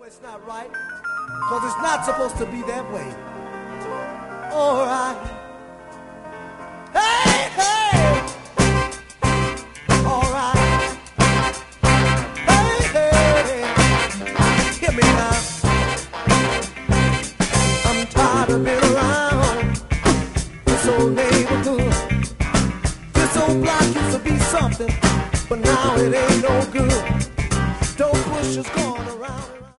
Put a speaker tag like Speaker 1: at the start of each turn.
Speaker 1: it's not right, because it's not supposed to be that way. All right. Hey, hey. All right. Hey, hey. Hear me now. I'm tired of being around this old neighborhood. This old block used to be something, but now it ain't.